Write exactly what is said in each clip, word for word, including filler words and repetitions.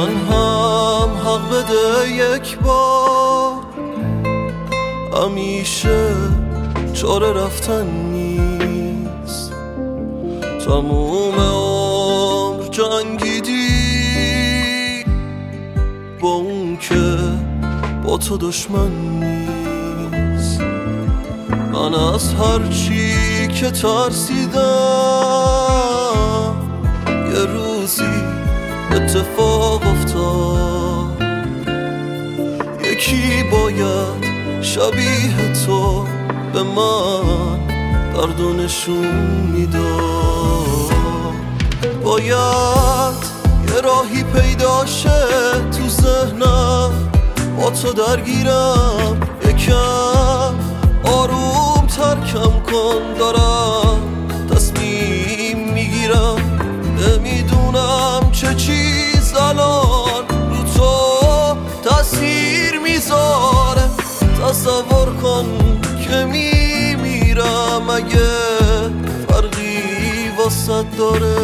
من هم حق بده یک بار، همیشه چاره رفتن نیست. تموم عمر جنگیدی با اون که با تو دشمن نیست. من از هر چی که ترسیدم یه روزی اتفاق افتاد. یکی باید شبیه تو به من درد و نشون میداد. باید یه راهی پیدا شه تو ذهنم، با تو درگیرم یکم آروم ترکم کن. دارم تصمیم میگیرم، نمیدونم چه چیز الان رو تو تأثیر میذاره. تصور کن که میمیرم اگه فرقی واسه داره.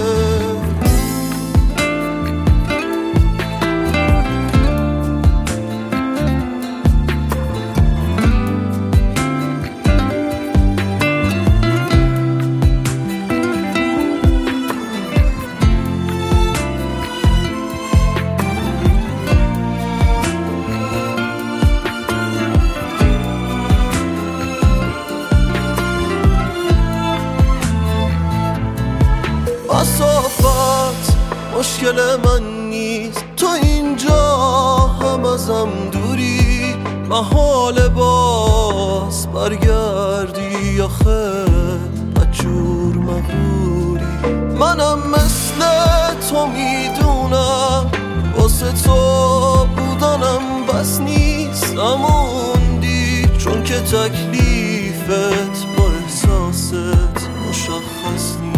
مسافت مشکل من نیست، تو اینجا هم ازم دوری. محال باز برگردی آخه بجور مغروری. منم مثل تو میدونم واسه تو بودنم بس نیست. نموندی چون که تکلیفت با احساست مشخص نیست.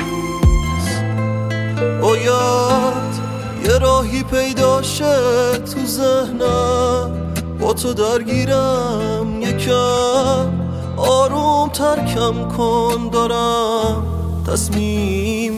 باید یه راهی پیدا شه تو ذهنم، با تو درگیرم یکم آروم ترکم کن. دارم تصمیم